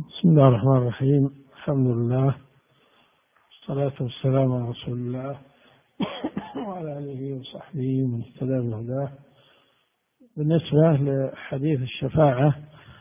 بسم الله الرحمن الرحيم. الحمد لله والصلاة والسلام على رسول الله وعلى آله وصحبه ومن اهتدى بهداه. بالنسبة لحديث الشفاعة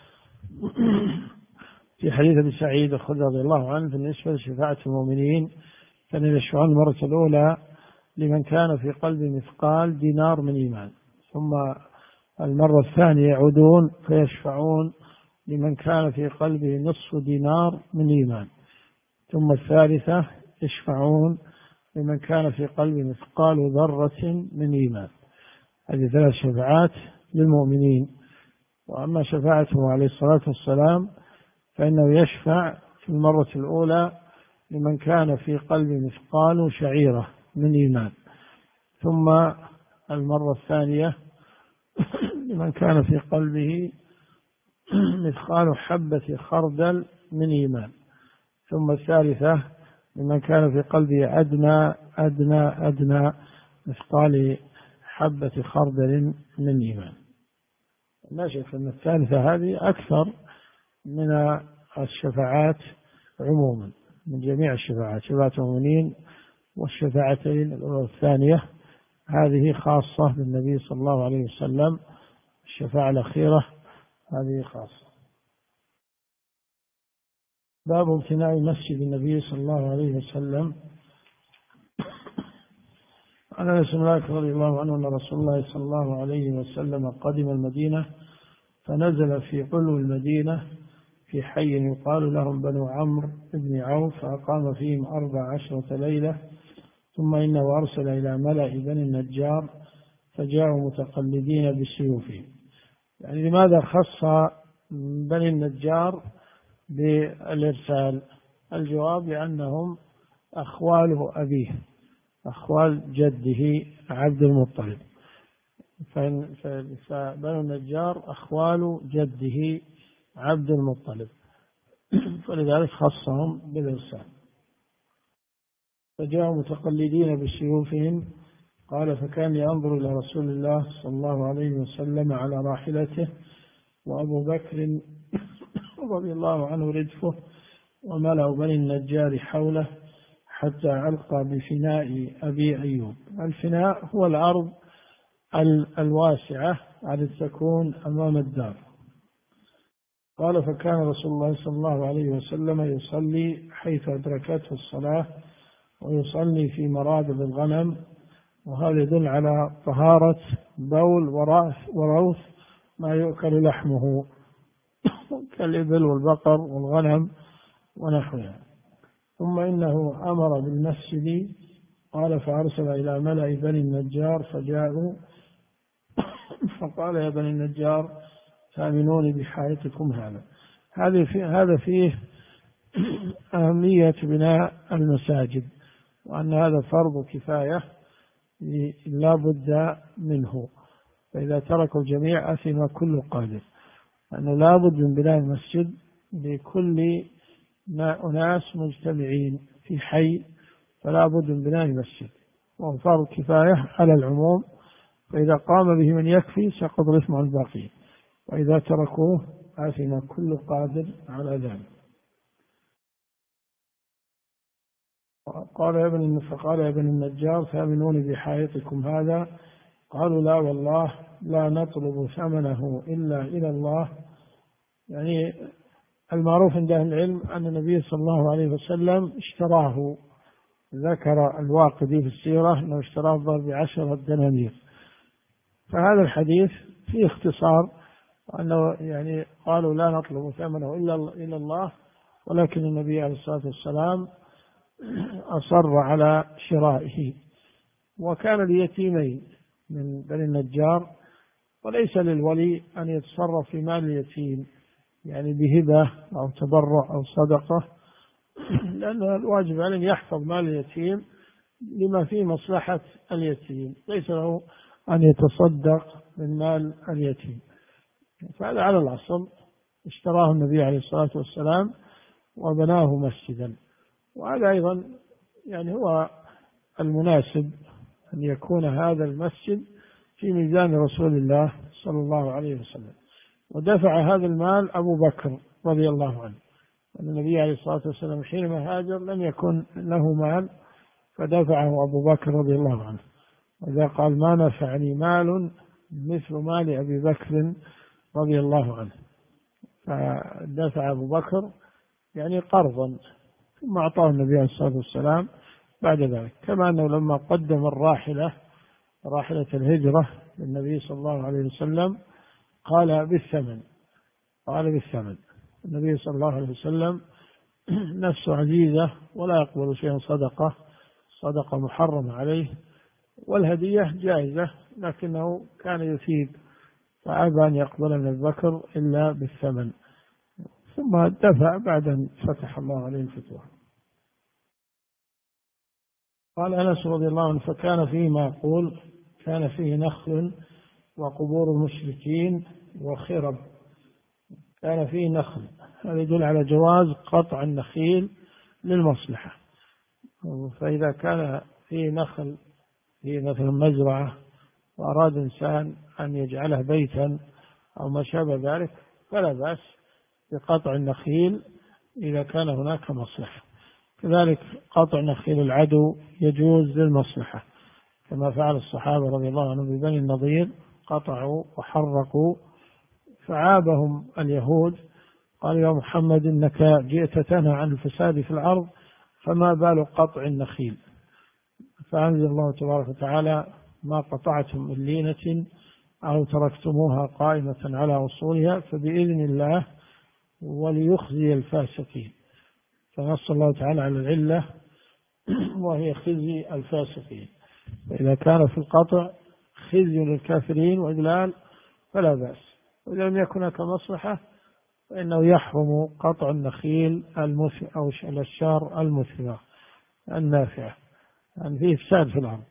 في حديث ابي سعيد الخدري رضي الله عنه بالنسبة لشفاعة المؤمنين كان يشفعون المرة الأولى لمن كان في قلبه مثقال دينار من إيمان، ثم المرة الثانية يعودون فيشفعون لمن كان في قلبه نصف دينار من إيمان، ثم الثالثة يشفعون لمن كان في قلبه مثقال ذرة من إيمان. هذه 3 شفاعات للمؤمنين. وأما شفاعته عليه الصلاة والسلام فإنه يشفع في المرة الأولى لمن كان في قلبه مثقال شعيرة من إيمان، ثم المرة الثانية لمن كان في قلبه مثقال حبة خردل من إيمان، ثم الثالثة لمن كان في قلبه أدنى مثقال حبة خردل من إيمان. لا شك أن الثالثة هذه أكثر من الشفاعات عموما، من جميع الشفاعات، شفاعة المؤمنين والشفاعتين الأولى والثانية هذه خاصة بالنبي صلى الله عليه وسلم، الشفاعة الأخيرة هذه خاصة. باب امتناع مسجد النبي صلى الله عليه وسلم. عن انس بن مالك رضي الله عنه ان رسول الله صلى الله عليه وسلم قدم المدينة فنزل في قلو المدينة في حي يقال لهم بنو عمرو بن عوف، فأقام فيهم 14 ليلة، ثم إنه أرسل إلى ملأ بني النجار فجاءوا متقلدين بسيوفهم. يعني لماذا خص بني النجار بالإرسال؟ الجواب لأنهم أخواله أبيه، أخوال جده عبد المطلب، فبنو النجار أخوال جده عبد المطلب، فلذلك خصهم بالإرسال. فجاءوا متقلدين بسيوفهم، قال فكان ينظر إلى رسول الله صلى الله عليه وسلم على راحلته وأبو بكر رضي الله عنه ردفه وملأ بني النجار حوله حتى علق بفناء أبي أيوب. الفناء هو الأرض الواسعة التي تكون أمام الدار. قال فكان رسول الله صلى الله عليه وسلم يصلي حيث أدركته الصلاة ويصلي في مرابض الغنم، وهذا يدل على طهارة بول وروث ما يؤكل لحمه كالإبل والبقر والغنم ونحوها. ثم إنه أمر بالمسجد، قال فأرسل إلى ملأ بني النجار فجاءوا فقال يا بني النجار تأمنوني بحائطكم هذا. هذا فيه أهمية بناء المساجد، وأن هذا فرض كفاية لا بد منه، فإذا تركوا الجميع أثم كل قادر، أنه لا بد من بناء المسجد لكل أناس مجتمعين في حي، فلا بد من بناء المسجد، وهو فرض كفاية على العموم، فإذا قام به من يكفي سقط الإثم عن الباقين، وإذا تركوه آثم كل قادر على ذلك. فقال يا بني النجار تأمنوني بحائطكم هذا؟ قالوا لا والله لا نطلب ثمنه إلا إلى الله. يعني المعروف عند أهل العلم أن النبي صلى الله عليه وسلم اشتراه، ذكر الواقدي في السيرة أنه اشتراه ب10 دنانير. فهذا الحديث فيه اختصار، أنه يعني قالوا لا نطلب ثمنه إلا الله، ولكن النبي عليه الصلاة والسلام أصر على شرائه. وكان ليتيمين من بني النجار، وليس للولي أن يتصرف في مال اليتيم يعني بهبة أو تبرع أو صدقة، لأن الواجب عليه أن يحفظ مال اليتيم لما فيه مصلحة اليتيم، ليس له أن يتصدق من مال اليتيم. فهذا على الأصل اشتراه النبي عليه الصلاة والسلام وبناه مسجدا. وهذا أيضا يعني هو المناسب أن يكون هذا المسجد في ميزان رسول الله صلى الله عليه وسلم. ودفع هذا المال أبو بكر رضي الله عنه، النبي عليه الصلاة والسلام حينما هاجر لم يكن له مال فدفعه أبو بكر رضي الله عنه، وإذا قال ما نفعني مال مثل مال أبي بكر رضي الله عنه، فدفع أبو بكر يعني قرضا، ثم أعطاه النبي عليه الصلاة والسلام بعد ذلك. كما أنه لما قدم راحلة الهجرة للنبي صلى الله عليه وسلم قال بالثمن، النبي صلى الله عليه وسلم نفسه عزيزة ولا يقبل شيئا صدقة محرمة عليه، والهدية جائزة لكنه كان يثيب، فأبى أن يقبل من أبي بكر إلا بالثمن، ثم دفع بعد أن فتح الله عليه الفتوح. قال أنس رضي الله عنه فكان فيه ما يقول كان فيه نخل وقبور المشركين وخرب. كان فيه نخل، هذا يدل على جواز قطع النخيل للمصلحة، فإذا كان فيه نخل في مثل مزرعة وأراد إنسان أن يجعله بيتا أو ما شابه ذلك فلا بأس بقطع النخيل إذا كان هناك مصلحة. كذلك قطع نخيل العدو يجوز للمصلحة، كما فعل الصحابة رضي الله عنهم ببني النضير، قطعوا وحرقوا فعابهم اليهود، قال يا محمد إنك جئت تنهى عن الفساد في الأرض فما بال قطع النخيل، فأنزل الله تبارك وتعالى ما قطعتم من لينة أو تركتموها قائمة على أصولها فبإذن الله وليخزي الفاسقين، فنص الله تعالى على العلة وهي خزي الفاسقين، فإذا كان في القطع خزي للكافرين وإذلال فلا بأس، وإذا لم يكن هناك مصلحة فإنه يحرم قطع النخيل أو الأشجار المثمرة النافعة، يعني فيه إفساد في الأرض،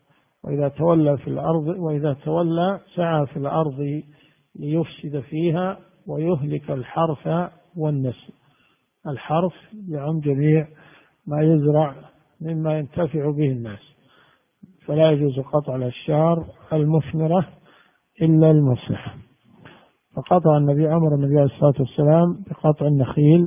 وإذا تولى سعى في الأرض ليفسد فيها ويهلك الحرث والنسل. الحرث يعم جميع ما يزرع مما ينتفع به الناس، فلا يجوز قطع الأشجار المثمرة إلا المصلحة. فقطع أمر النبي عليه الصلاة والسلام بقطع النخيل،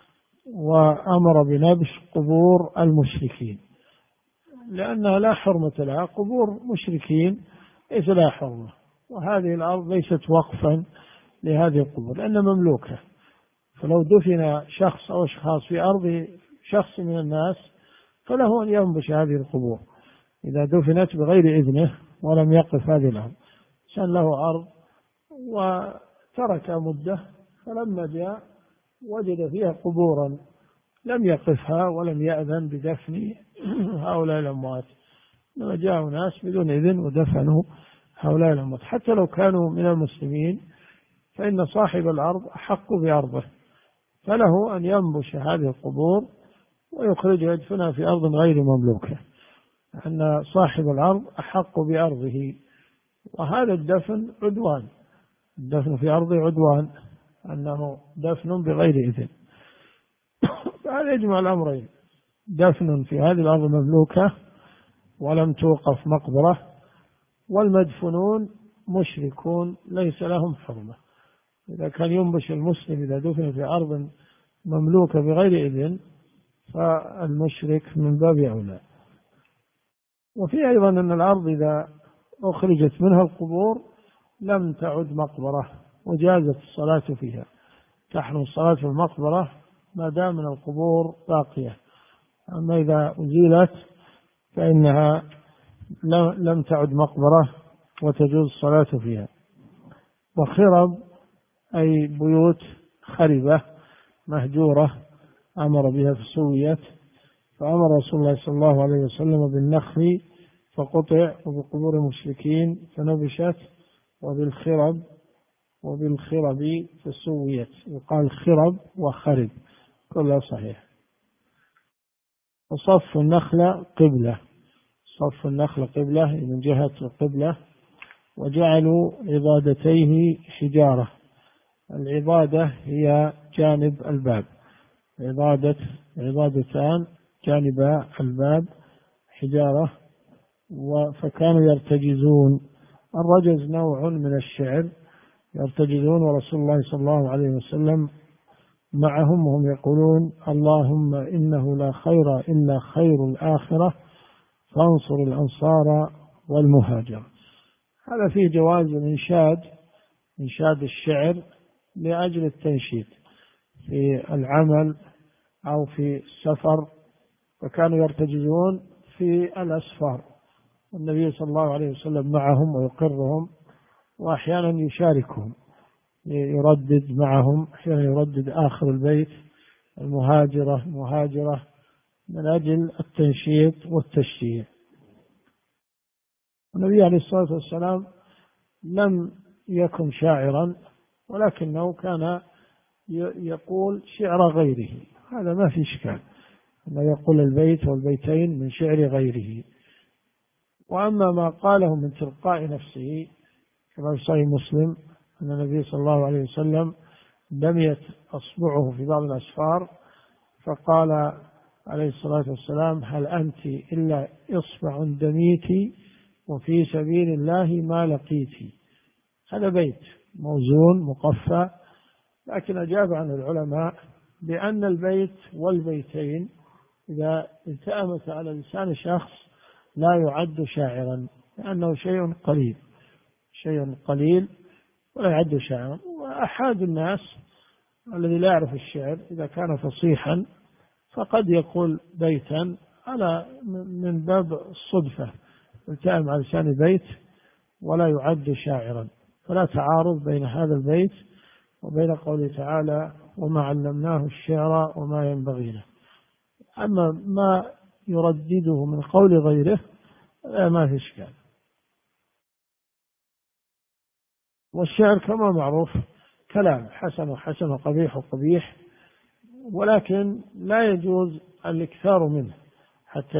وأمر بنبش قبور المشركين لأنها لا حرمة لها، قبور مشركين ليس لها حرمة، وهذه الأرض ليست وقفا لهذه القبور لأنها مملوكة، فلو دفن شخص أو أشخاص في أرض شخص من الناس فله أن ينبش هذه القبور إذا دفنت بغير إذنه ولم يقف هذه الأرض. كان له أرض وترك مدة، فلما جاء وجد فيها قبورا لم يقفها ولم يأذن بدفن هؤلاء الأموات، لما جاءوا ناس بدون إذن ودفنوا هؤلاء الأموات حتى لو كانوا من المسلمين، فإن صاحب الأرض أحق بأرضه، فله أن ينبش هذه القبور ويخرجها يدفنها في أرض غير مملوكة، أن صاحب الأرض أحق بأرضه. وهذا الدفن عدوان، الدفن في أرضه عدوان، أنه دفن بغير إذن. فهذا يجمع الأمرين، دفن في هذه الأرض مملوكة ولم توقف مقبرة، والمدفنون مشركون ليس لهم حرمة. إذا كان ينبش المسلم إذا دفن في أرض مملوكة بغير إذن فالمشرك من باب أولى. وفي أيضا أن الأرض إذا أخرجت منها القبور لم تعد مقبرة وجازت الصلاة فيها، تحرم الصلاة في المقبرة ما دام من القبور باقية، أما إذا أزيلت فإنها لم تعد مقبرة وتجوز الصلاة فيها. وخرب أي بيوت خربة مهجورة أمر بها فسويت، فأمر رسول الله صلى الله عليه وسلم بالنخل فقطع، وبقبور المشركين فنبشت، وبالخرب فسويت، وقال خرب وخرب كلها صحيح. وصف النخل قبلة، صف النخل قبلة من جهة القبلة، وجعلوا عضادتيه حجارة. العضادة هي جانب الباب، عضادتان جانب الباب حجارة، فكانوا يرتجزون. الرجز نوع من الشعر يرتجزون، ورسول الله صلى الله عليه وسلم معهم وهم يقولون اللهم إنه لا خير إلا خير الآخرة فانصر الأنصار والمهاجر. هذا فيه جواز إنشاد الشعر لأجل التنشيد في العمل أو في السفر، وكانوا يرتجزون في الأسفار، والنبي صلى الله عليه وسلم معهم ويقرهم، وأحيانا يشاركهم يردد معهم، أحيانا يردد آخر البيت المهاجرة مهاجرة من أجل التنشيط والتشجيع. النبي عليه الصلاة والسلام لم يكن شاعرا، ولكنه كان يقول شعر غيره، هذا ما في إشكال أنه يقول البيت والبيتين من شعر غيره. وأما ما قاله من تلقاء نفسه كما في صحيح مسلم أن النبي صلى الله عليه وسلم دميت أصبعه في بعض الأسفار فقال عليه الصلاة والسلام هل أنت إلا إصبع دميتي وفي سبيل الله ما لقيتي. هذا بيت موزون مقفى، لكن أجاب عن العلماء بأن البيت والبيتين إذا التأمت على لسان شخص لا يعد شاعرا، لأنه شيء قليل ولا يعد شاعرا. وأحد الناس الذي لا يعرف الشعر إذا كان فصيحا فقد يقول بيتا على من باب الصدفة، التأم على لسان بيت ولا يعد شاعرا، فلا تعارض بين هذا البيت وبين قوله تعالى وما علمناه الشعر وما ينبغي له. أما ما يردده من قول غيره ما في إشكال. والشعر كما معروف كلام حسن وحسن وقبيح وقبيح، ولكن لا يجوز الإكثار منه حتى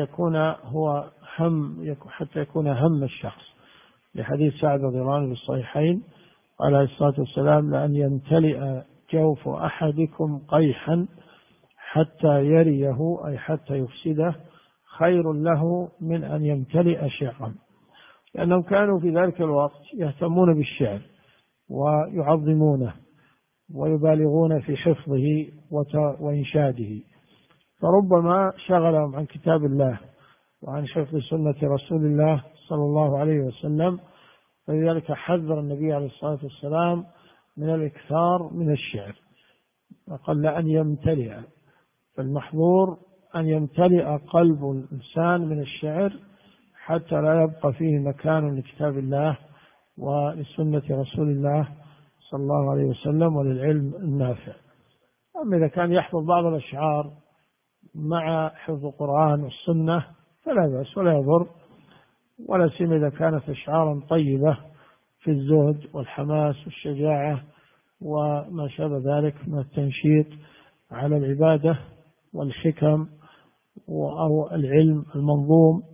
يكون هم الشخص، لحديث سعد رضي الله عنه في الصحيحين قال عليه الصلاة والسلام لأن يمتلئ جوف أحدكم قيحا حتى يريه أي حتى يفسده خير له من أن يمتلئ شعرا، لأنهم كانوا في ذلك الوقت يهتمون بالشعر ويعظمونه ويبالغون في حفظه وإنشاده، فربما شغلهم عن كتاب الله وعن حفظ سنة رسول الله صلى الله عليه وسلم. فلذلك حذر النبي عليه الصلاة والسلام من الإكثار من الشعر، وقال أن يمتلئ، فالمحظور أن يمتلئ قلب الإنسان من الشعر حتى لا يبقى فيه مكان لكتاب الله ولسنة رسول الله صلى الله عليه وسلم وللعلم النافع. أما إذا كان يحفظ بعض الأشعار مع حفظ القرآن والسنة فلا بأس ولا يضر، ولا سيما إذا كانت أشعارا طيبة في الزهد والحماس والشجاعة وما شابه ذلك من التنشيط على العبادة والحكم أو العلم المنظوم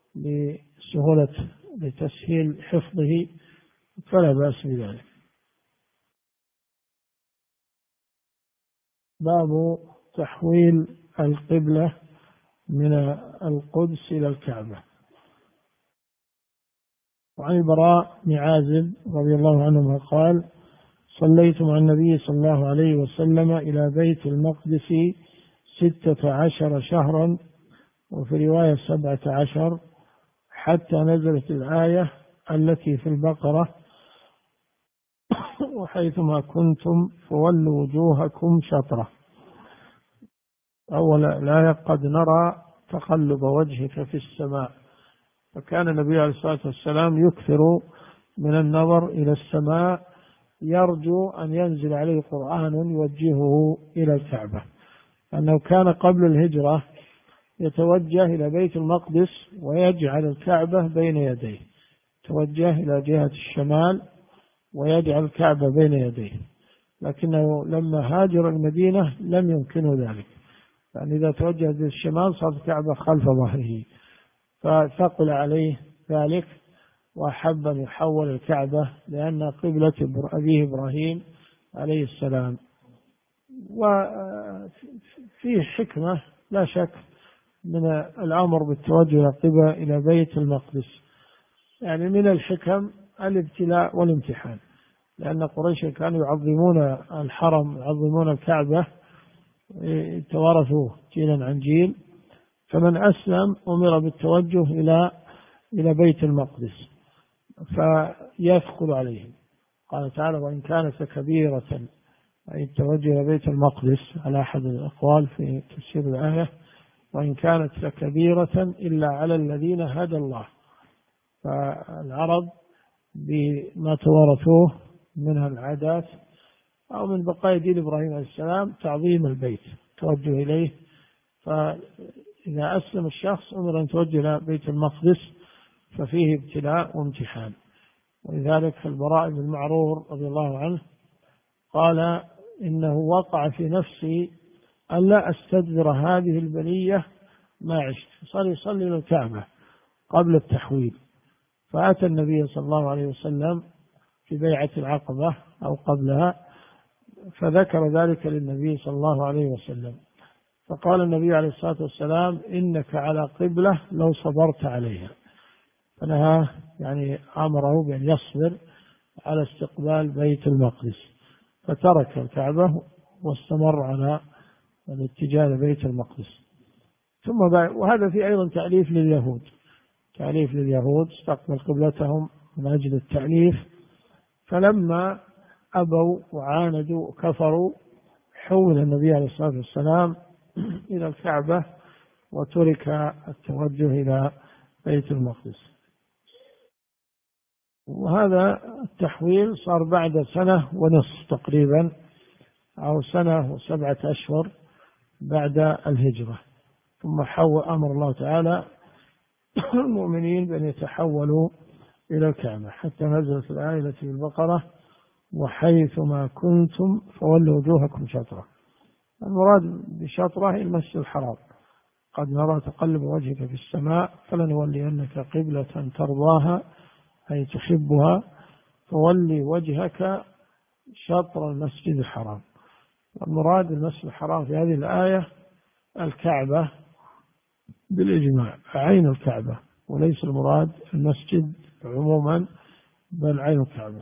لتسهيل حفظه فلا بأس بذلك. باب تحويل القبلة من القدس إلى الكعبة. وعن البراء بن عازب رضي الله عنهما قال صليت مع النبي صلى الله عليه وسلم إلى بيت المقدس 16 شهرا، وفي رواية 17، حتى نزلت الآية التي في البقرة وحيثما كنتم فولوا وجوهكم شطرة. أول الآية قد نرى تقلب وجهك في السماء، فكان النبي عليه الصلاة والسلام يكثر من النظر إلى السماء يرجو أن ينزل عليه قرآن يوجهه إلى الكعبة، أنه كان قبل الهجرة يتوجه إلى بيت المقدس ويجعل الكعبة بين يديه، توجه إلى جهة الشمال ويجعل الكعبة بين يديه، لكنه لما هاجر المدينة لم يمكنه ذلك، يعني إذا توجه للشمال صارت الكعبة خلف ظهره، فثقل عليه ذلك وأحب أن يحول الكعبة لأن قبلة أبيه إبراهيم عليه السلام. وفيه حكمة لا شك من الأمر بالتوجه إلى بيت المقدس، يعني من الحكم الابتلاء والامتحان، لأن قريش كانوا يعظمون الحرم يعظمون الكعبة توارثوه جيلا عن جيل، فمن أسلم أمر بالتوجه إلى بيت المقدس فيثقل عليهم. قال تعالى: وإن كانت كبيرة، أي التوجه إلى بيت المقدس على أحد الأقوال في تفسير الآية، وإن كانت لكبيرة إلا على الذين هدى الله. فالعرب بما توارثوه من العادات أو من بقايا دين إبراهيم عليه السلام تعظيم البيت، توجه إليه. فإذا أسلم الشخص أمر أن يتوجه إلى بيت المقدس، ففيه ابتلاء وامتحان. ولذلك البراء بن معرور رضي الله عنه قال: إنه وقع في نفسي أن لا أستدبر هذه البلية ما عشت. صار يصلي إلى الكعبة قبل التحويل، فأتى النبي صلى الله عليه وسلم في بيعة العقبة أو قبلها، فذكر ذلك للنبي صلى الله عليه وسلم، فقال النبي عليه الصلاة والسلام: إنك على قبلة لو صبرت عليها. فنهاه، يعني أمره بأن يصبر على استقبال بيت المقدس، فترك الكعبة واستمر على الاتجاه لبيت المقدس. ثم وهذا في أيضا تأليف لليهود استقبل قبلتهم من أجل التأليف، فلما أبوا وعاندوا وكفروا حول النبي عليه الصلاة والسلام إلى الكعبة وترك التوجه إلى بيت المقدس. وهذا التحويل صار بعد سنة ونصف تقريبا، أو سنة و7 أشهر بعد الهجرة. ثم أمر الله تعالى المؤمنين بأن يتحولوا إلى الكعبة، حتى نزلت الآية التي في البقرة: وحيثما كنتم فولوا وجوهكم شطرة. المراد بشطرة المسجد الحرام. قد نرى تقلب وجهك في السماء فلنولينك قبلة ترضاها، أي تحبها، فولي وجهك شطر المسجد الحرام. المراد بالمسجد الحرام في هذه الآية الكعبة بالإجماع، عين الكعبة، وليس المراد المسجد عموما بل عين الكعبة.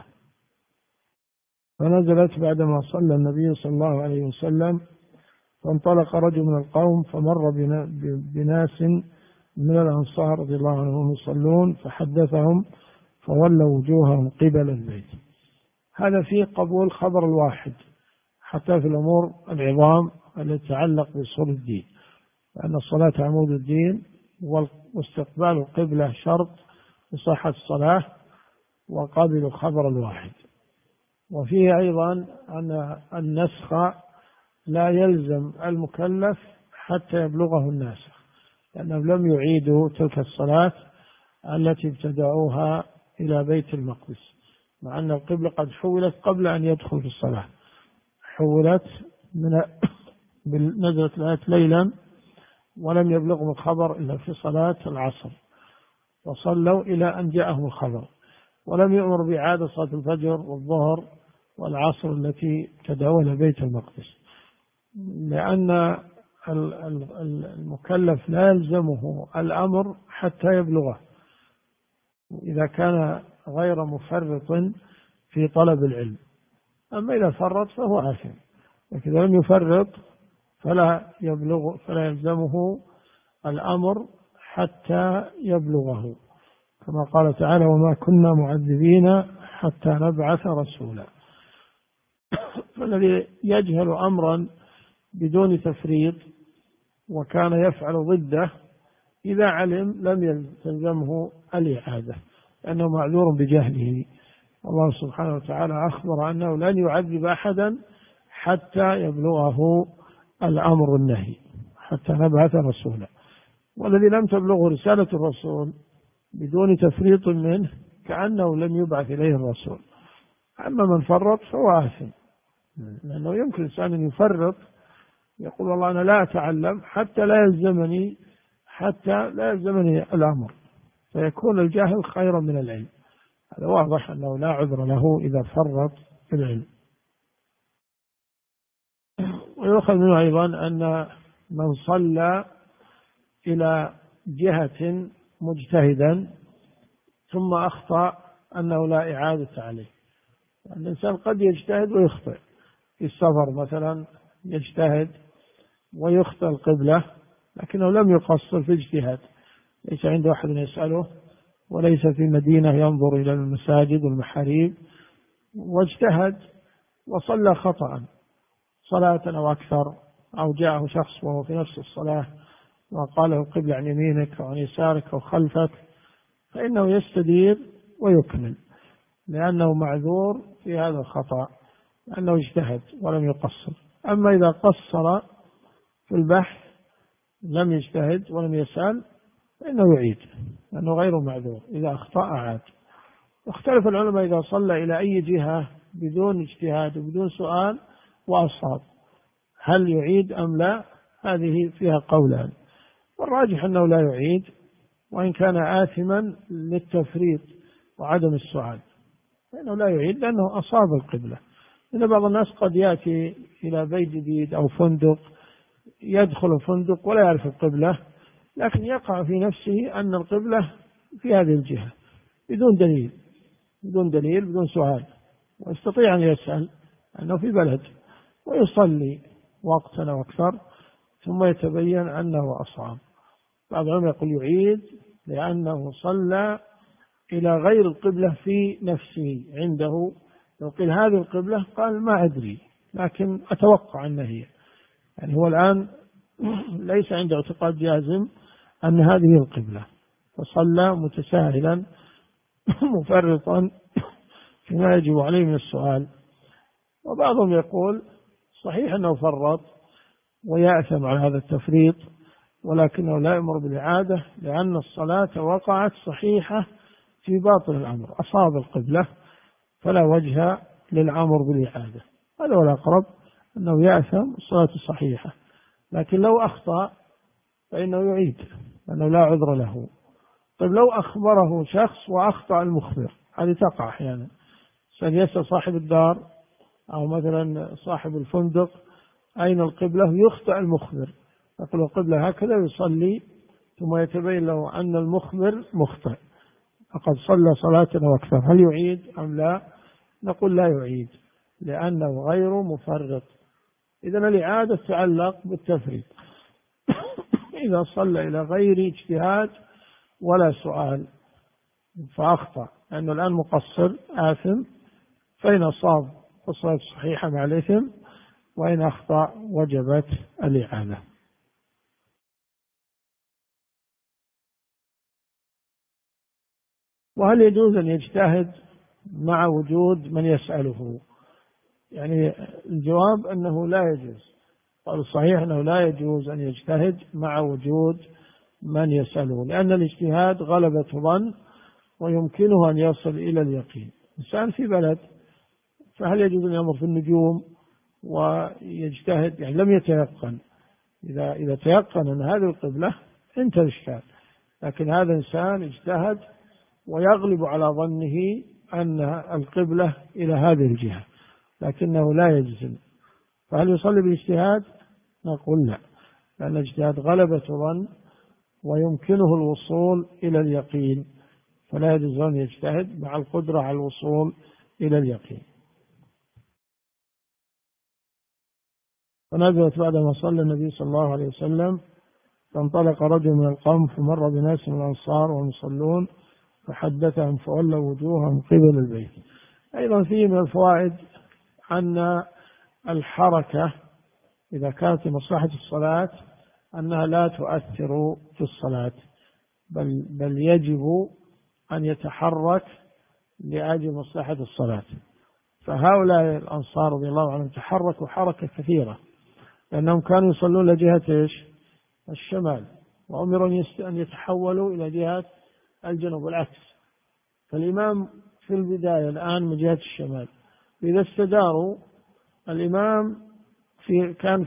فنزلت بعدما صلى النبي صلى الله عليه وسلم، فانطلق رجل من القوم فمر بناس من الأنصار رضي الله عنهم يصلون، فحدثهم فولوا وجوههم قبل البيت. هذا فيه قبول خبر الواحد حتى في الأمور العظام التي تتعلق بأصول الدين، لأن الصلاة عمود الدين، واستقبال القبلة شرط لصحة الصلاة، وقبلوا خبر الواحد. وفيه أيضا أن النسخ لا يلزم المكلف حتى يبلغه الناسخ، لأنهم لم يعيدوا تلك الصلاة التي ابتدعوها إلى بيت المقدس، مع أن القبلة قد حولت قبل أن يدخل في الصلاة. حولت نزلت الآية ليلا ولم يبلغهم الخبر إلا في صلاة العصر، وصلوا إلى أن جاءهم الخبر، ولم يؤمر بإعادة صلاة الفجر والظهر والعصر التي ابتدعوها إلى بيت المقدس، لأن المكلف لا يلزمه الأمر حتى يبلغه إذا كان غير مفرط في طلب العلم. أما إذا فرط فهو آثم، لكن إذا لم يفرط فلا يلزمه الأمر حتى يبلغه، كما قال تعالى: وما كنا معذبين حتى نبعث رسولا. فالذي يجهل أمرا بدون تفريط وكان يفعل ضده، إذا علم لم يلزمه الإعادة، لأنه معذور بجهله. الله سبحانه وتعالى أخبر أنه لن يعذب أحدا حتى يبلغه الأمر النهي، حتى نبعث رسولا. والذي لم تبلغه رسالة الرسول بدون تفريط منه كأنه لم يبعث إليه الرسول. أما من فرط فهو آثم، لأنه يمكن الإنسان أن يفرط، يقول والله أنا لا أتعلم حتى لا يلزمني الأمر، فيكون الجاهل خيرا من العلم. هذا واضح أنه لا عذر له إذا فرط في العلم. ويؤخذ منه أيضا أن من صلى إلى جهة مجتهدا ثم أخطأ أنه لا إعادة عليه. الإنسان قد يجتهد ويخطئ في السفر مثلا، يجتهد ويخطئ القبلة لكنه لم يقصر في اجتهاد، ليس عنده أحد يسأله وليس في مدينة ينظر إلى المساجد والمحاريب، واجتهد وصلى خطأ صلاة أو أكثر، أو جاءه شخص وهو في نفس الصلاة وقال له القبلة عن يمينك أو عن يسارك أو خلفك، فإنه يستدير ويكمل لأنه معذور في هذا الخطأ، لأنه اجتهد ولم يقصر. أما إذا قصر في البحث لم يجتهد ولم يسأل فإنه يعيد لأنه غير معذور، إذا أخطأ عاد. واختلف العلماء إذا صلى إلى أي جهة بدون اجتهاد وبدون سؤال وأصاب هل يعيد أم لا؟ هذه فيها قولان، والراجح أنه لا يعيد وإن كان آثما للتفريط وعدم السؤال، فإنه لا يعيد لأنه أصاب القبلة. إن بعض الناس قد يأتي إلى بيت جديد أو فندق، يدخل الفندق ولا يعرف القبلة، لكن يقع في نفسه أن القبلة في هذه الجهة بدون دليل بدون سؤال، ويستطيع أن يسأل أنه في بلد ويصلي وقتا أو أكثر ثم يتبين أنه أصاب. بعض العلماء يقول يعيد لأنه صلى إلى غير القبلة في نفسه عنده، لو قيل هذه القبلة قال ما أدري لكن أتوقع أن هي، يعني هو الآن ليس عنده اعتقاد جازم أن هذه القبلة، فصلى متساهلا مفرطا فيما يجب عليه من السؤال. وبعضهم يقول صحيح أنه فرط ويأثم على هذا التفريط، ولكنه لا يأمر بالإعادة لأن الصلاة وقعت صحيحة في باطن الأمر، أصاب القبلة فلا وجه للأمر بالإعادة. هذا هو الأقرب، أنه يأثم الصلاة الصحيحة، لكن لو أخطأ فإنه يعيد لأنه لا عذر له. طيب لو أخبره شخص وأخطأ المخبر، هذه تقع أحيانا، يسأل صاحب الدار أو مثلا صاحب الفندق أين القبلة، يخطئ المخبر، يقول القبلة هكذا يصلي، ثم يتبين له أن المخبر مخطئ فقد صلى صلاة وأكثر، هل يعيد أم لا؟ نقول لا يعيد لأنه غير مفرط. إذن الإعادة تتعلق بالتفريط إذا صلى إلى غير اجتهاد ولا سؤال فأخطأ، لأنه الآن مقصر آثم، فإن أصاب الصلاة صحيحة مع الإثم، وإن أخطأ وجبت الإعادة. وهل يجوز أن يجتهد مع وجود من يسأله؟ يعني الجواب أنه لا يجوز، قال الصحيح أنه لا يجوز أن يجتهد مع وجود من يسأله، لأن الاجتهاد غلبة ظن ويمكنه أن يصل إلى اليقين. إنسان في بلد، فهل يجوز أن ينظر في النجوم ويجتهد؟ يعني لم يتيقن، إذا تيقن أن هذه القبلة انتهى الإشكال، لكن هذا إنسان اجتهد ويغلب على ظنه أن القبلة إلى هذه الجهة لكنه لا يجزم، فهل يصلي بالاجتهاد؟ نقول لا، لأن الاجتهاد غلبة ظن ويمكنه الوصول إلى اليقين، فلا يجوز أن يجتهد مع القدرة على الوصول إلى اليقين. فنزلت بعدما صلى النبي صلى الله عليه وسلم فانطلق رجل من القوم فمر بناس من الأنصار وهم يصلون فحدثهم فولوا وجوههم قبل البيت. أيضا فيه من الفوائد أن الحركة إذا كانت لمصلحة الصلاة أنها لا تؤثر في الصلاة، بل يجب أن يتحرك لأجل مصلحة الصلاة. فهؤلاء الأنصار رضي الله عنهم تحركوا حركة كثيرة لأنهم كانوا يصلون لجهة الشمال، وأمروا أن يتحولوا إلى جهة الجنوب والعكس، فالإمام في البداية الآن من جهة الشمال، إذا استداروا الإمام كان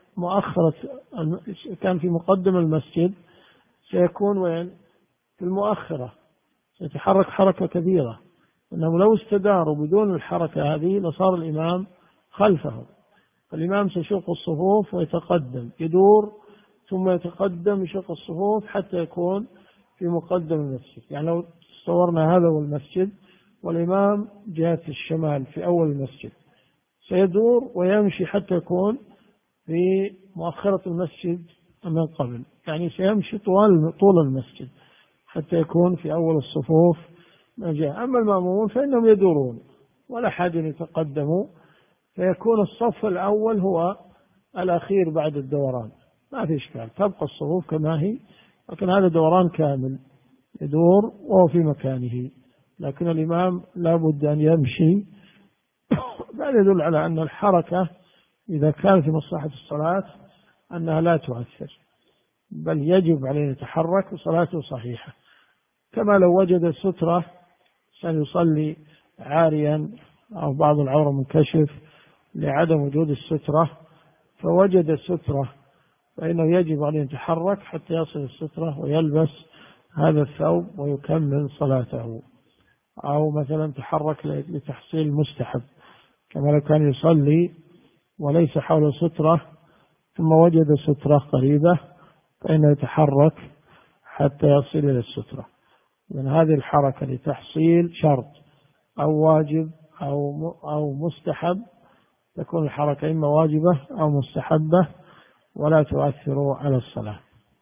في مقدم المسجد، سيكون وين؟ في المؤخرة، سيتحرك حركة كبيرة، أنهم لو استداروا بدون الحركة هذه لصار الإمام خلفهم، فالإمام سيشق الصفوف ويتقدم يدور ثم يتقدم يشق الصفوف حتى يكون في مقدم المسجد. يعني لو تصورنا هذا هو المسجد والإمام جهة الشمال في أول المسجد، سيدور ويمشي حتى يكون في مؤخرة المسجد من قبل، يعني سيمشي طول المسجد حتى يكون في أول الصفوف من جهة. أما المأمومون فإنهم يدورون ولا حاجة يتقدموا، فيكون الصف الأول هو الأخير بعد الدوران، ما في إشكال، تبقى الصفوف كما هي، لكن هذا دوران كامل يدور وهو في مكانه، لكن الإمام لا بد أن يمشي. هذا يدل على أن الحركة إذا كانت في مصلحة الصلاة أنها لا تؤثر، بل يجب عليه يتحرك وصلاته صحيحة. كما لو وجد سترة سيصلي عاريا أو بعض العورة منكشف لعدم وجود السترة، فوجد السترة فإنه يجب عليه يتحرك حتى يصل السترة ويلبس هذا الثوب ويكمل صلاته. أو مثلا تحرك لتحصيل مستحب، كما لو كان يصلي وليس حوله سترة ثم وجد سترة قريبة فإنه يتحرك حتى يصل إلى السترة. من هذه الحركة لتحصيل شرط أو واجب أو مستحب، تكون الحركة إما واجبة أو مستحبة ولا تؤثر على الصلاة.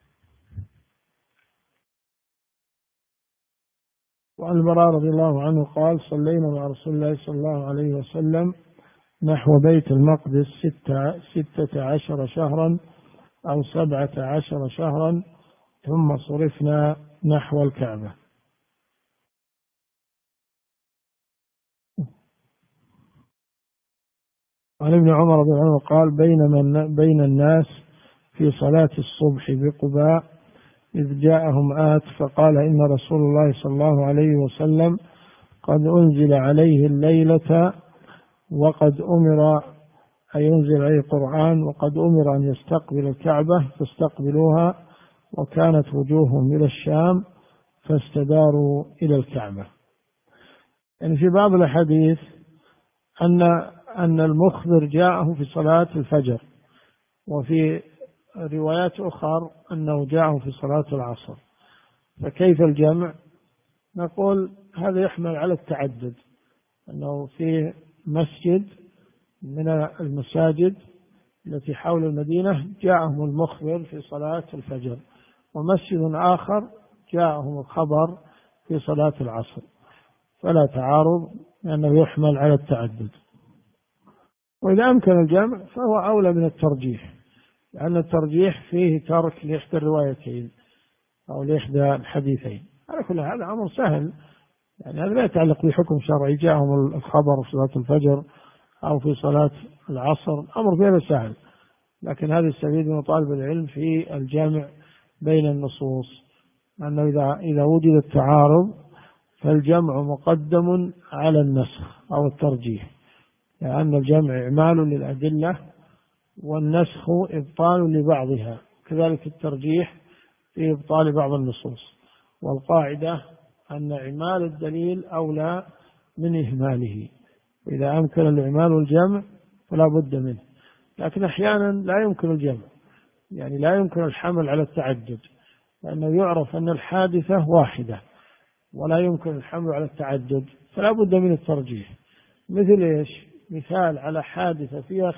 وعن البراء رضي الله عنه قال: صلينا مع رسول الله صلى الله عليه وسلم نحو بيت المقدس 16 شهرا أو 17 شهرا، ثم صرفنا نحو الكعبة. عن ابن عمر رضي الله عنه قال: بين الناس في صلاة الصبح بقباء إذ جاءهم آت فقال: إن رسول الله صلى الله عليه وسلم قد أنزل عليه الليلة وقد أمر أن ينزل عليه القرآن وقد أمر أن يستقبل الكعبة فاستقبلوها، وكانت وجوههم إلى الشام فاستداروا إلى الكعبة. يعني في بعض الأحاديث أن المخبر جاءه في صلاة الفجر، وفي روايات أخرى أنه جاءه في صلاة العصر، فكيف الجمع؟ نقول هذا يحمل على التعدد، أنه في مسجد من المساجد التي حول المدينة جاءهم المخبر في صلاة الفجر، ومسجد آخر جاءهم الخبر في صلاة العصر، فلا تعارض لأنه يحمل على التعدد. وإذا أمكن الجمع فهو أولى من الترجيح، لأن الترجيح فيه ترك لإحدى الروايتين أو لإحدى الحديثين. على كل هذا أمر سهل، يعني هذا لا يتعلق بحكم شرعي، جاءهم الخبر في صلاة الفجر أو في صلاة العصر، أمر في هذا سهل، لكن هذا يستفيد من طالب العلم في الجمع بين النصوص، أنه إذا وجد التعارض فالجمع مقدم على النسخ أو الترجيح، لأن الجمع إعمال للأدلة والنسخ إبطال لبعضها، كذلك الترجيح في إبطال بعض النصوص. والقاعدة أن إعمال الدليل أولى من إهماله، إذا أمكن الإعمال والجمع فلا بد منه، لكن أحيانا لا يمكن الجمع، يعني لا يمكن الحمل على التعدد، لأنه يعرف أن الحادثة واحدة ولا يمكن الحمل على التعدد، فلا بد من الترجيح. مثل إيش؟ مثال على حادثة فيها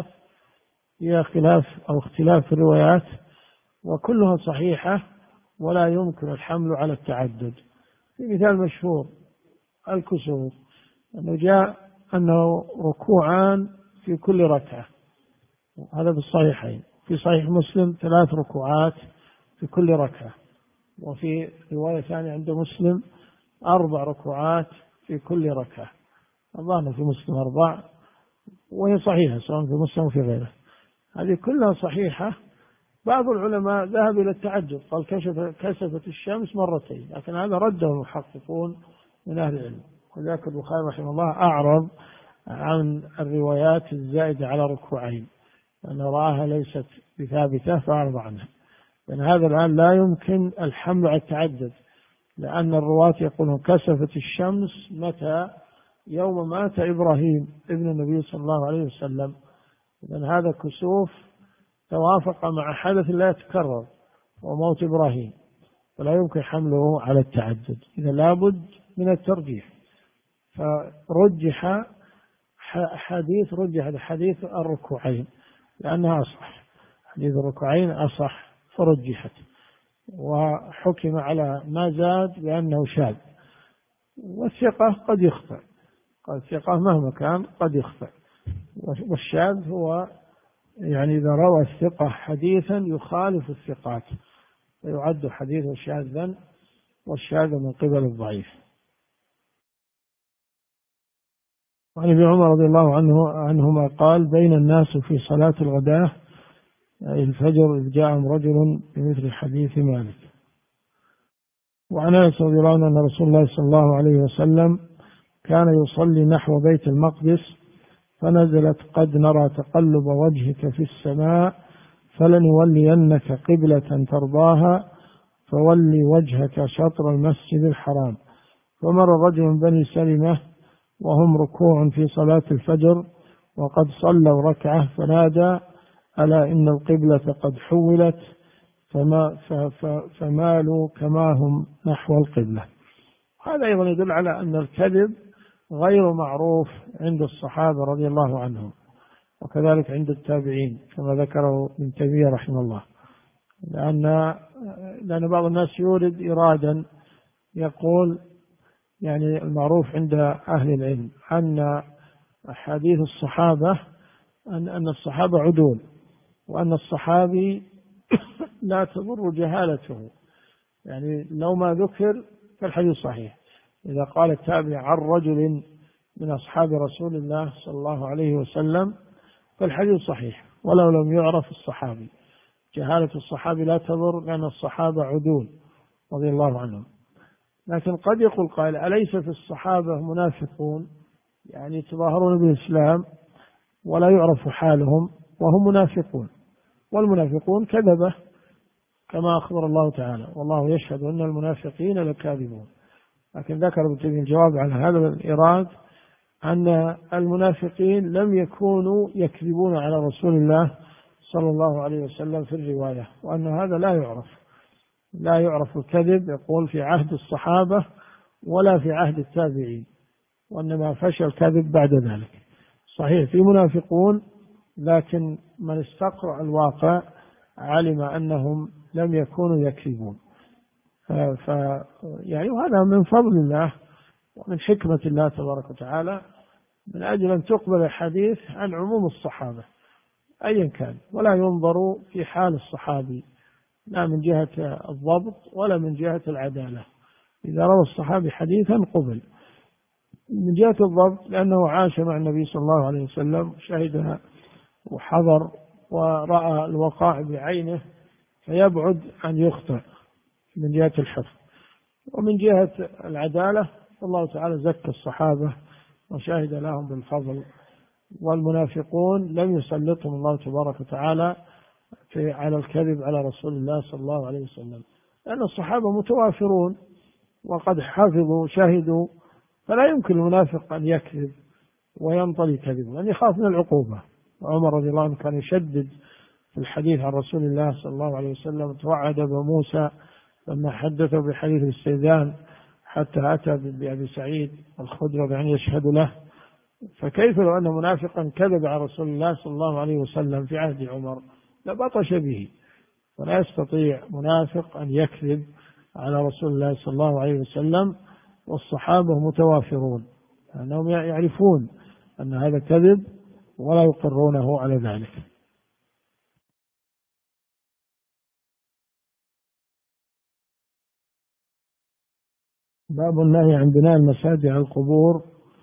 خلاف أو اختلاف في الروايات وكلها صحيحة ولا يمكن الحمل على التعدد. في مثال مشهور الكسوف، أنه جاء أنه ركوعان في كل ركعة، هذا في الصحيحين، في صحيح مسلم 3 ركوعات في كل ركعة، وفي رواية ثانية عند مسلم 4 ركوعات في كل ركعة، الظاهر في مسلم 4 وهي صحيحة سواء في مسلم وفي غيره، هذه كلها صحيحة. بعض العلماء ذهب إلى التعجب، قال كسفت الشمس مرتين، لكن هذا رده المحققون من أهل العلم، وذاك البخاري رحمه الله أعرض عن الروايات الزائدة على ركوعين لأن رآها ليست بثابتة فأعرض عنها. لأن هذا الآن لا يمكن الحمل على التعدد، لأن الرواة يقولون كسفت الشمس متى؟ يوم مات إبراهيم ابن النبي صلى الله عليه وسلم، لأن هذا كسوف توافق مع حدث لا يتكرر وموت إبراهيم، فلا يمكن حمله على التعدد، إذا لابد من الترجيح. فرجح حديث الركوعين، لأنها أصح، حديث الركوعين أصح فرجحت، وحكم على ما زاد بأنه شاذ. والثقة قد يخطئ، الثقة مهما كان قد يخطئ. والشاذ هو يعني إذا روى الثقة حديثا يخالف الثقات فيعد حديثه شاذا، والشاذ من قبل الضعيف. وعن ابن عمر رضي الله عنهما قال: بين الناس في صلاة الغداة أي الفجر إذ جاءهم رجل بمثل حديث مالك. وعن أنس رضي الله عنه أن رسول الله صلى الله عليه وسلم كان يصلي نحو بيت المقدس فنزلت: قد نرى تقلب وجهك في السماء فلنولينك قبلة ترضاها فولي وجهك شطر المسجد الحرام. فمر رجل من بني سلمة وهم ركوع في صلاة الفجر وقد صلوا ركعة فنادى: ألا إن القبلة قد حولت، فمالوا كما هم نحو القبلة. هذا أيضا يدل على أن الكذب غير معروف عند الصحابة رضي الله عنهم، وكذلك عند التابعين كما ذكره ابن تيمية رحمه الله. لأن بعض الناس يورد إرادا يقول يعني المعروف عند أهل العلم أن حديث الصحابة أن الصحابة عدول، وأن الصحابي لا تضر جهالته، يعني لو ما ذكر فالحديث صحيح. إذا قال التابع عن رجل من أصحاب رسول الله صلى الله عليه وسلم فالحديث صحيح ولو لم يعرف الصحابي. جهالة الصحابي لا تضر لأن الصحابة عدول رضي الله عنهم. لكن قد يقول قائل: أليس في الصحابة منافقون يعني يتظاهرون بالإسلام ولا يعرف حالهم وهم منافقون، والمنافقون كذبة كما أخبر الله تعالى: والله يشهد أن المنافقين لكاذبون. لكن ذكر ابن تيمية الجواب على هذا الإيراد أن المنافقين لم يكونوا يكذبون على رسول الله صلى الله عليه وسلم في الرواية، وأن هذا لا يعرف الكذب يقول في عهد الصحابة ولا في عهد التابعين، وإنما فشل الكذب بعد ذلك. صحيح في منافقون، لكن من استقرأ الواقع علم أنهم لم يكونوا يكذبون. يعني وهذا من فضل الله ومن حكمة الله تبارك وتعالى، من أجل أن تقبل الحديث عن عموم الصحابة أيا كان، ولا ينظر في حال الصحابي لا من جهة الضبط ولا من جهة العدالة. إذا روى الصحابي حديثا قبل. من جهة الضبط لأنه عاش مع النبي صلى الله عليه وسلم، شهدها وحضر ورأى الوقائع بعينه، فيبعد أن يخطئ من جهة الحفظ. ومن جهة العدالة الله تعالى زكى الصحابة وشهد لهم بالفضل، والمنافقون لم يسلطهم الله تبارك وتعالى على الكذب على رسول الله صلى الله عليه وسلم، لأن الصحابة متوافرون وقد حفظوا شهدوا، فلا يمكن المنافق أن يكذب وينطلي كذبه لأن يخاف من العقوبة. وعمر رضي الله عنه كان يشدد في الحديث عن رسول الله صلى الله عليه وسلم. توعد بموسى لما حدثه بحديث الاستئذان حتى أتى بأبي سعيد الخدري بأن يشهد له، فكيف لو أن منافقا كذب على رسول الله صلى الله عليه وسلم في عهد عمر لبطش به. فلا يستطيع منافق أن يكذب على رسول الله صلى الله عليه وسلم، والصحابة متوافرون أنهم يعرفون أن هذا كذب ولا يقرونه على ذلك. باب النهي عن بناء المساجد على القبور.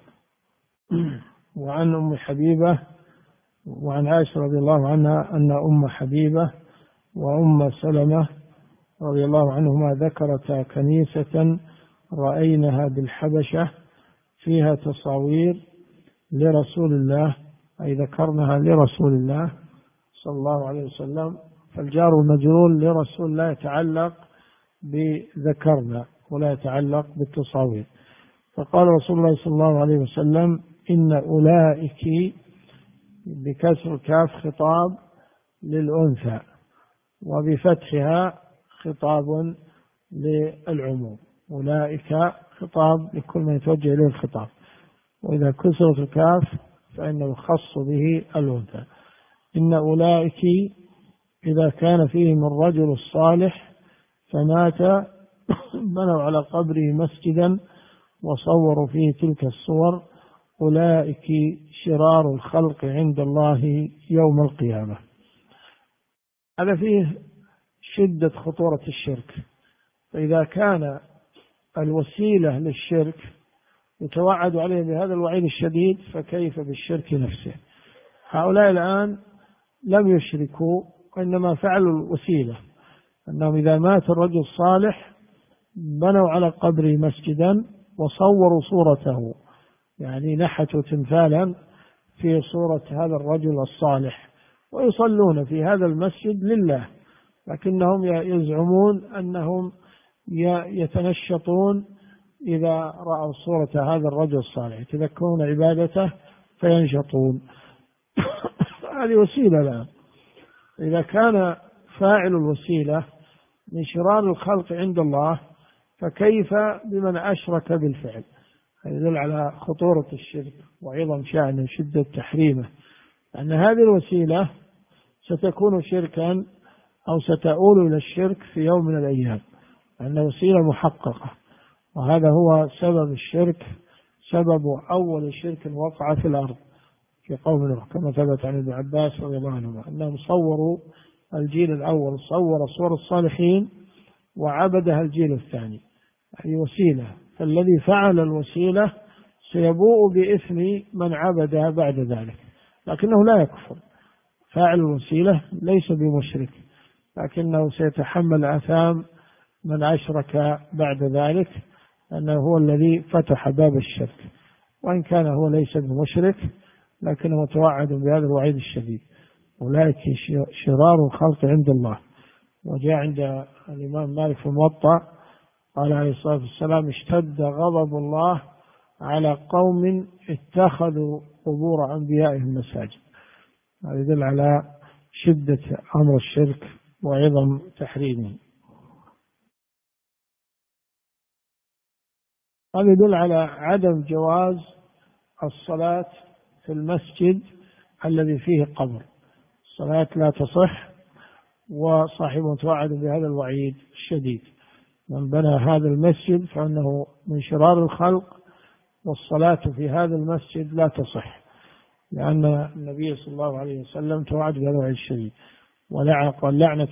وعن أم حبيبة وعن عائشة رضي الله عنها أن أم حبيبة وأم سلمة رضي الله عنهما ذكرتا كنيسة رأينها بالحبشة فيها تصاوير لرسول الله، أي ذكرنها لرسول الله صلى الله عليه وسلم. فالجار المجرور لرسول الله يتعلق بذكرنا ولا يتعلق بالتصاوير. فقال رسول الله صلى الله عليه وسلم: إن أولئك بكسر الكاف خطاب للأنثى وبفتحها خطاب للعموم. أولئك خطاب لكل من يتوجه إليه الخطاب، وإذا كسرت الكاف فإنه يخص به الأنثى. إن أولئك إذا كان فيهم الرجل الصالح فمات بنوا على قبره مسجدا وصوروا فيه تلك الصور، أولئك شرار الخلق عند الله يوم القيامة. هذا فيه شدة خطورة الشرك. فإذا كان الوسيلة للشرك يتوعد عليه بهذا الوعيد الشديد، فكيف بالشرك نفسه؟ هؤلاء الآن لم يشركوا، وإنما فعلوا الوسيلة، أنهم إذا مات الرجل الصالح بنوا على قبره مسجدا وصوروا صورته، يعني نحتوا تمثالا في صورة هذا الرجل الصالح ويصلون في هذا المسجد لله، لكنهم يزعمون أنهم يتنشطون إذا رأوا صورة هذا الرجل الصالح، يتذكرون عبادته فينشطون. هذه وسيلة لهم. إذا كان فاعل الوسيلة من شرار الخلق عند الله، فكيف بمن أشرك بالفعل؟ يدل على خطورة الشرك وعظم شأنه وشدة تحريمه، أن هذه الوسيلة ستكون شركا أو ستؤول إلى الشرك في يوم من الأيام، أنها وسيلة محققة. وهذا هو سبب الشرك، سبب أول شرك وقع في الأرض في قوم نوح، كما ثبت عن ابن عباس رضي الله عنهما أنهم صوروا الجيل الأول، صور صور الصالحين وعبدها الجيل الثاني. هذه وسيلة، فالذي فعل الوسيلة سيبوء بإثم من عبدها بعد ذلك، لكنه لا يكفر. فاعل الوسيلة ليس بمشرك، لكنه سيتحمل آثام من أشرك بعد ذلك، أنه هو الذي فتح باب الشرك، وإن كان هو ليس بمشرك لكنه متوعد بهذا الوعيد الشديد. أولئك شرار الخلق عند الله. وجاء عند الإمام مالك في الموطأ قال عليه الصلاة والسلام: اشتد غضب الله على قوم اتخذوا قبور أنبيائهم مساجد. هذا يدل على شدة أمر الشرك وعظم تحريمه. هذا يدل على عدم جواز الصلاة في المسجد الذي فيه قبر. الصلاة لا تصح، وصاحبه متوعد بهذا الوعيد الشديد. من بنى هذا المسجد فإنه من شرار الخلق، والصلاة في هذا المسجد لا تصح، لأن النبي صلى الله عليه وسلم توعد بهذا الوعيد الشديد. قال لعنة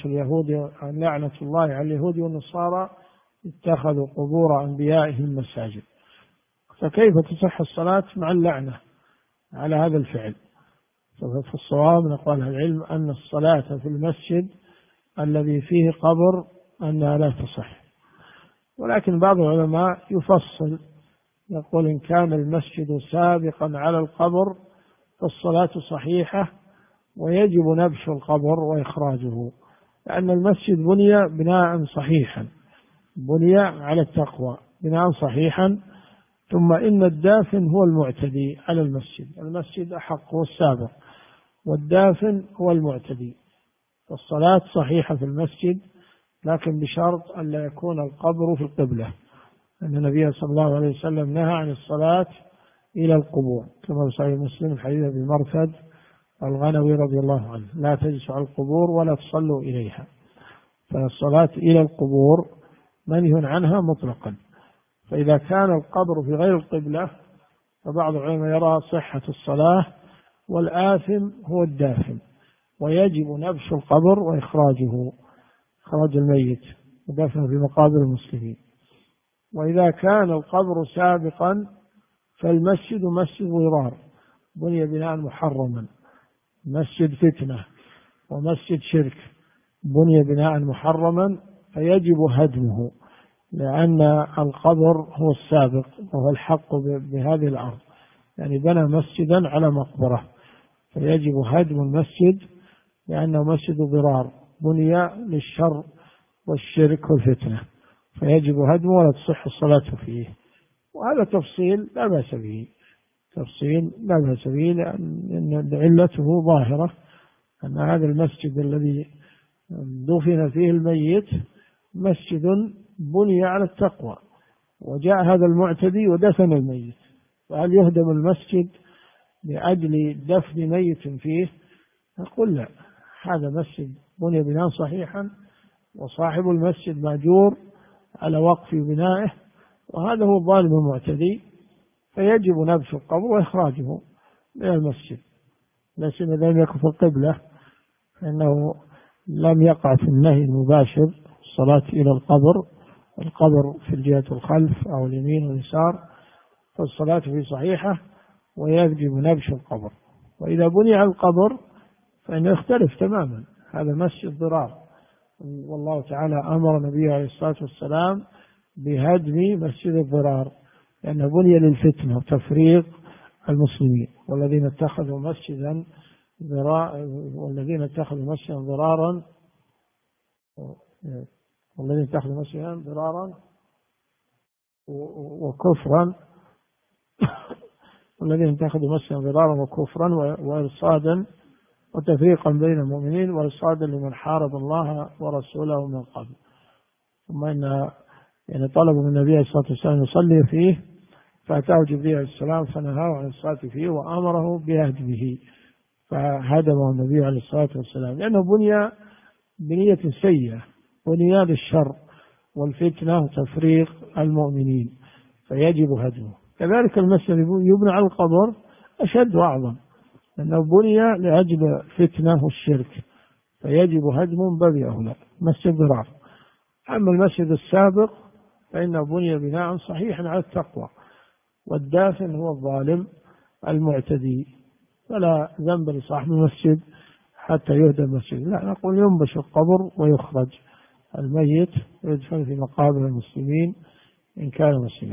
الله على اليهود والنصارى اتخذوا قبور أنبيائهم مساجد. فكيف تصح الصلاة مع اللعنة على هذا الفعل؟ ففي الصواب من أقوال العلم أن الصلاة في المسجد الذي فيه قبر أنها لا تصح. ولكن بعض العلماء يفصل، يقول إن كان المسجد سابقا على القبر فالصلاة صحيحة، ويجب نبش القبر وإخراجه، لأن المسجد بني بناء صحيحا، بني على التقوى بناء صحيحا. ثم إن الدافن هو المعتدي على المسجد، المسجد أحق والسابق، والدافن هو المعتدي. فالصلاة صحيحة في المسجد، لكن بشرط أن لا يكون القبر في القبلة، أن النبي صلى الله عليه وسلم نهى عن الصلاة إلى القبور، كما في صحيح مسلم حديث أبي مرثد الغنوي رضي الله عنه: لا تجلسوا على القبور ولا تصلوا إليها. فالصلاة إلى القبور منهي عنها مطلقا. فإذا كان القبر في غير القبلة فبعض العلماء يرى صحة الصلاة، والآثم هو الدافن، ويجب نبش القبر وإخراجه، إخراج الميت ودفنه في مقابر المسلمين. وإذا كان القبر سابقا فالمسجد مسجد ضرار، بني بناء محرما، مسجد فتنة ومسجد شرك، بني بناء محرما، فيجب هدمه، لأن القبر هو السابق وهو الحق بهذه الأرض، يعني بنى مسجدا على مقبرة، فيجب هدم المسجد لأنه مسجد ضرار، بني للشر والشرك والفتنة، فيجب هدمه ولا تصح الصلاة فيه. وهذا تفصيل لا بأس به، تفصيل لا بأس به، لأن علته ظاهرة، أن هذا المسجد الذي دفن فيه الميت مسجد بني على التقوى، وجاء هذا المعتدي ودفن الميت، فهل يهدم المسجد لأجل دفن ميت فيه؟ نقول لا، هذا مسجد بني بناء صحيحا وصاحب المسجد مأجور على وقف بنائه، وهذا هو الظالم المعتدي، فيجب نبش القبر وإخراجه من المسجد. ليس إذا لم يكن في القبلة فإنه لم يقع في النهي المباشر الصلاة إلى القبر في الجهة الخلف أو اليمين واليسار، فالصلاة فيه صحيحة ويجب نبش القبر. وإذا بني القبر فإنه يختلف تماما، هذا مسجد ضرار، والله تعالى أمر نبيه عليه الصلاة والسلام بهدم مسجد الضرار، لأنه بني للفتنة وتفريق المسلمين. والذين اتخذوا مسجدا ضرارا وكفرا والذين اتخذوا مسجدا ضرارا وكفرا وإرصادا وتفريقا بين المؤمنين وإرصادا لمن حارب الله ورسوله من قبل. ثم إن طلبوا من النبي عليه الصلاة والسلام يصلي فيه، فأتاه جبريل عليه السلام فنهاه عن الصلاة فيه وأمره بهدمه، فهدمه النبي عليه الصلاة والسلام، لأنه بني بنية سيئة، بني للشر والفتنة وتفريق المؤمنين، فيجب هدمه. كذلك المسجد يبنى على القبر أشد وأعظم، لأنه بني لأجل فتنة والشرك، فيجب هدمه باب أولى، مسجد ضرار. أما المسجد السابق فإنه بني بناء صحيحا على التقوى، والدافن هو الظالم المعتدي، فلا ذنب لصاحب المسجد حتى يهدم المسجد. لا، نقول ينبش القبر ويخرج الميت ويدفن في مقابر المسلمين إن كان مسلما.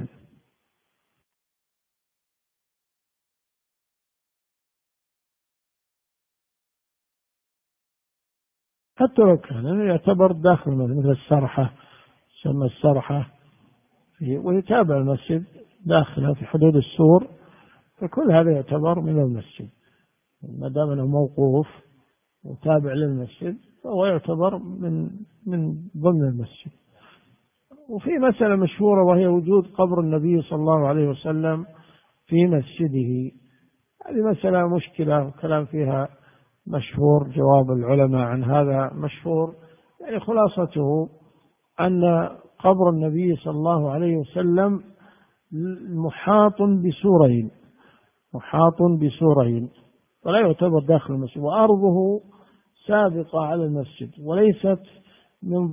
حتى لو كان يعتبر داخل مثل السرحة، يسمى السرحة، ويتابع المسجد داخله في حدود السور، فكل هذا يعتبر من المسجد ما دام انه موقوف وتابع للمسجد، فهو يعتبر من ضمن المسجد. وفي مسألة مشهورة وهي وجود قبر النبي صلى الله عليه وسلم في مسجده. هذه مسألة مشكلة وكلام فيها مشهور، جواب العلماء عن هذا مشهور. يعني خلاصته أن قبر النبي صلى الله عليه وسلم محاط بسورين ولا يعتبر داخل المسجد، وأرضه سابقة على المسجد وليست من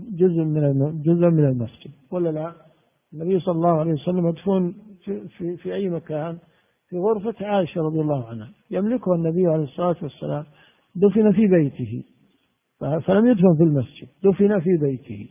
جزء من المسجد، ولا لا؟ النبي صلى الله عليه وسلم مدفون في أي مكان؟ في غرفة عائشة رضي الله عنها، يملكها النبي عليه الصلاة والسلام، دفن في بيته، فلم يدفن في المسجد، دفن في بيته.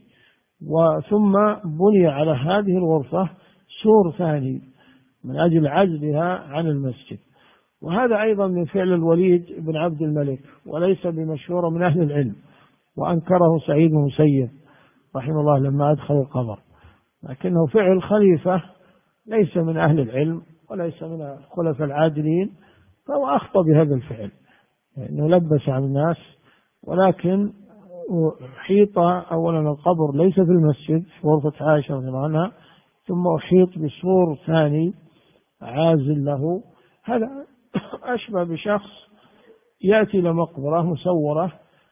ثم بني على هذه الغرفة سور ثاني من أجل عزلها عن المسجد، وهذا أيضا من فعل الوليد بن عبد الملك، وليس بمشهور من أهل العلم، وأنكره سعيد بن المسيب رحمه الله لما أدخل القبر، لكنه فعل خليفة ليس من أهل العلم وليس من الخلفاء العادلين، فهو أخطأ بهذا الفعل، إنه لبس على الناس. ولكن أحيط أولا القبر ليس في المسجد في غرفة عائشة رضي الله عنها، ثم أحيط بسور ثاني عازل له. هذا أشبه بشخص يأتي إلى مقبرة مسورة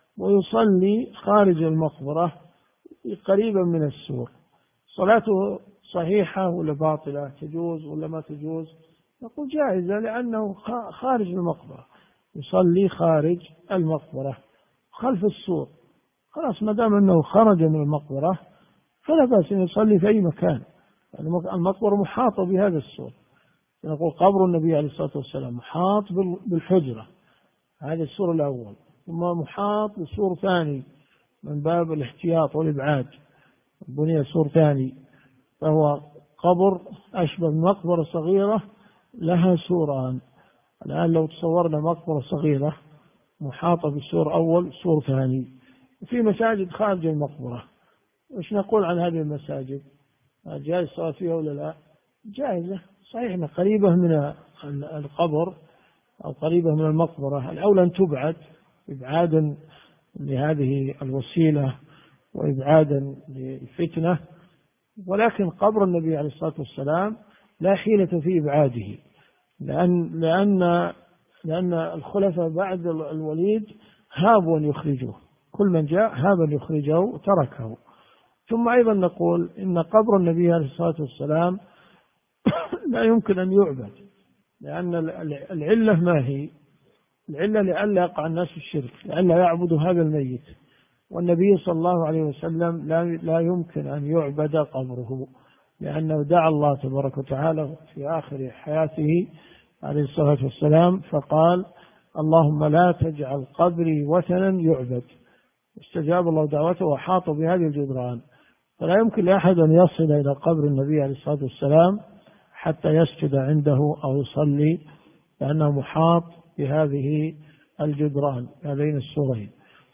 ويصلي خارج المقبرة قريبا من السور، صلاته صحيحة ولا باطلة؟ تجوز ولا ما تجوز؟ نقول جائزة، لأنه خارج المقبرة، يصلي خارج المقبرة خلف السور، خلاص ما دام أنه خرج من المقبرة فلا بأس أن يصلي في أي مكان، المقبرة محاطة بهذا السور. نقول قبر النبي عليه الصلاة والسلام محاط بالحجرة، هذا السور الأول، ثم محاط بسور ثاني من باب الاحتياط والإبعاد، بني سور ثاني، فهو قبر أشبه بمقبرة صغيرة لها سوران. الآن لو تصورنا مقبرة صغيرة محاطة بسور أول سور ثاني، في مساجد خارج المقبرة، وش نقول عن هذه المساجد؟ جائز الصلاة فيها ولا لا؟ جائزة، صحيح أنها قريبة من القبر أو قريبة من المقبرة، الأولى أن تبعد إبعادا لهذه الوسيلة وإبعادا للفتنة، ولكن قبر النبي عليه الصلاة والسلام لا حيلة في إبعاده، لأن لأن الخلفاء بعد الوليد هابوا أن يخرجوه، كل من جاء هاب أن يخرجه تركه. ثم أيضا نقول إن قبر النبي عليه الصلاة والسلام لا يمكن أن يعبد، لأن العلة ما هي؟ العلة لئلا يقع الناس في الشرك، لئلا يعبدوا هذا الميت، والنبي صلى الله عليه وسلم لا يمكن أن يعبد قبره، لأنه دعا الله تبارك وتعالى في آخر حياته عليه الصلاة والسلام فقال: اللهم لا تجعل قبري وثنا يعبد. استجاب الله دعوته وحاط بهذه الجدران، فلا يمكن لأحد أن يصل إلى قبر النبي عليه الصلاة والسلام حتى يسجد عنده أو يصلي، لأنه محاط بهذه الجدران هذين السورين.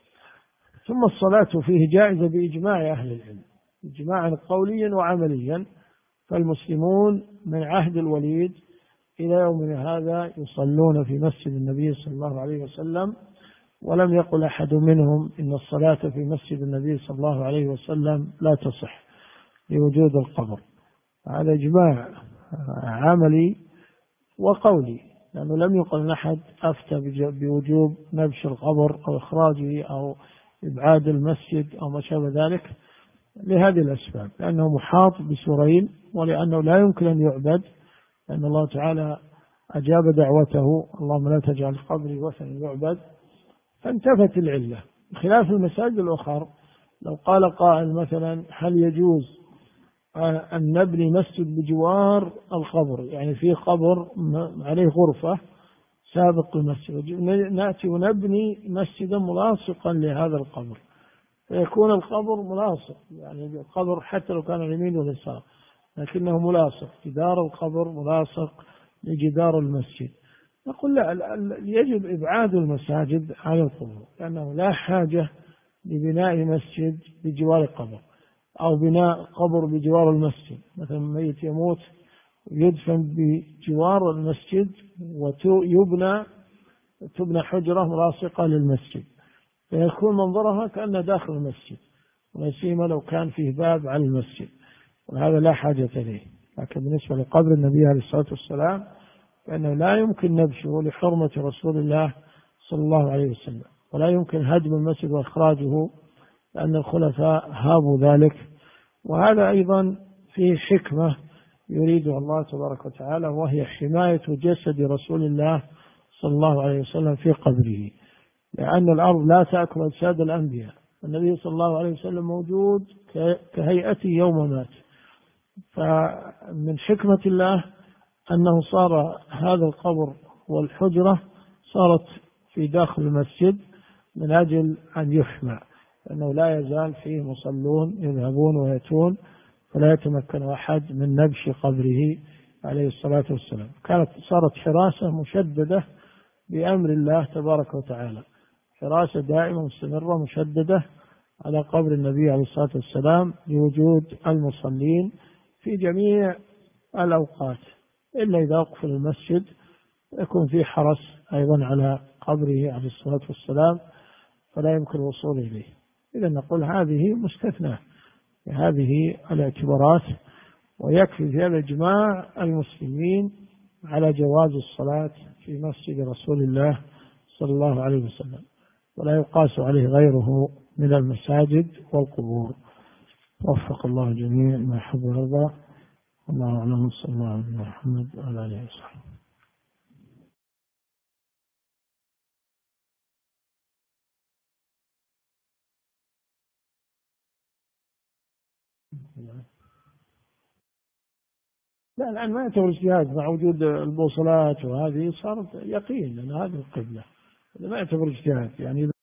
ثم الصلاة فيه جائزة بإجماع أهل العلم، إجماعا قوليا وعمليا، فالمسلمون من عهد الوليد إلى يومنا هذا يصلون في مسجد النبي صلى الله عليه وسلم، ولم يقل أحد منهم إن الصلاة في مسجد النبي صلى الله عليه وسلم لا تصح لوجود القبر. هذا إجماع عملي وقولي، لأنه لم يقل أحد أفتى بوجوب نبش القبر أو إخراجه أو إبعاد المسجد أو ما شابه ذلك، لهذه الأسباب، لأنه محاط بسورين، ولأنه لا يمكن أن يعبد، لأن الله تعالى أجاب دعوته: اللهم لا تجعل قبري وثنا يعبد، فانتفت العلة. بخلاف المساجد الأخرى، لو قال قائل مثلا: هل يجوز أن نبني مسجد بجوار القبر، يعني في قبر عليه غرفة سابق المسجد، نأتي ونبني مسجدا ملاصقا لهذا القبر، فيكون القبر ملاصق، يعني القبر حتى لو كان اليمين واليسار لكنه ملاصق، جدار القبر ملاصق لجدار المسجد. نقول لا، يجب إبعاد المساجد عن القبور، لأنه لا حاجة لبناء مسجد بجوار القبر أو بناء قبر بجوار المسجد. مثلا ميت يموت يدفن بجوار المسجد وتبنى حجرة ملاصقة للمسجد، فيكون منظرها كأنه داخل المسجد، وسيما لو كان فيه باب على المسجد، وهذا لا حاجة إليه. لكن بالنسبة لقبر النبي عليه الصلاة والسلام فإنه لا يمكن نبشه لحرمة رسول الله صلى الله عليه وسلم، ولا يمكن هدم المسجد وإخراجه، لأن الخلفاء هابوا ذلك. وهذا أيضا فيه حكمة يريدها الله تبارك وتعالى، وهي حماية جسد رسول الله صلى الله عليه وسلم في قبره، لأن الأرض لا تأكل أجساد الأنبياء، النبي صلى الله عليه وسلم موجود كهيئته يوم مات. فمن حكمة الله أنه صار هذا القبر والحجرة صارت في داخل المسجد من أجل أن يحمى، لأنه لا يزال فيه مصلون يذهبون ويأتون، فلا يتمكن أحد من نبش قبره عليه الصلاة والسلام. صارت حراسة مشددة بأمر الله تبارك وتعالى، حراسة دائمة مستمرة مشددة على قبر النبي عليه الصلاة والسلام لوجود المصلين في جميع الأوقات، إلا إذا أقفل المسجد يكون في حرس أيضا على قبره عليه الصلاة والسلام، فلا يمكن الوصول إليه. إذا نقول هذه مستثنى هذه الاعتبارات، ويكفي في هذا إجماع المسلمين على جواز الصلاة في مسجد رسول الله صلى الله عليه وسلم، ولا يقاس عليه غيره من المساجد والقبور. وفق الله الجميع ما يحب ويرضى. الله أعلم. صلى الله على محمد وعلى آله وصحبه. لا، الآن ما يعتبر اجتهاد مع وجود البوصلات، وهذه صارت يقين أن هذه القبلة، ما يعتبر اجتهاد يعني.